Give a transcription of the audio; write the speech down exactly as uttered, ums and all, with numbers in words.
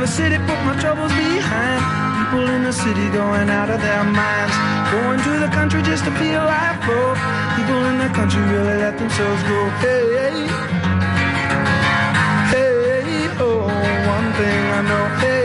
the city, put my troubles behind. People in the city going out of their minds, going to the country just to feel life flow. People in the country really let themselves go. Hey, hey, oh, one thing I know, hey.